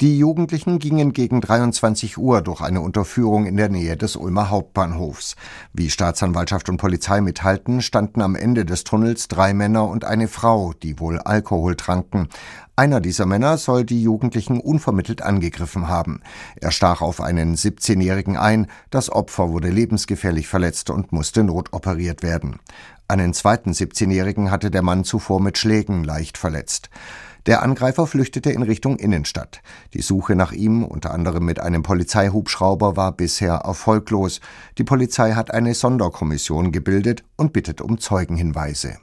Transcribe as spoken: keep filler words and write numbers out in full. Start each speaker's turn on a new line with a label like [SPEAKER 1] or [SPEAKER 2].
[SPEAKER 1] Die Jugendlichen gingen gegen dreiundzwanzig Uhr durch eine Unterführung in der Nähe des Ulmer Hauptbahnhofs. Wie Staatsanwaltschaft und Polizei mitteilten, standen am Ende des Tunnels drei Männer und eine Frau, die wohl Alkohol tranken. Einer dieser Männer soll die Jugendlichen unvermittelt angegriffen haben. Er stach auf einen siebzehnjährigen ein, das Opfer wurde lebensgefährlich verletzt und musste notoperiert werden. Einen zweiten siebzehnjährigen hatte der Mann zuvor mit Schlägen leicht verletzt. Der Angreifer flüchtete in Richtung Innenstadt. Die Suche nach ihm, unter anderem mit einem Polizeihubschrauber, war bisher erfolglos. Die Polizei hat eine Sonderkommission gebildet und bittet um Zeugenhinweise.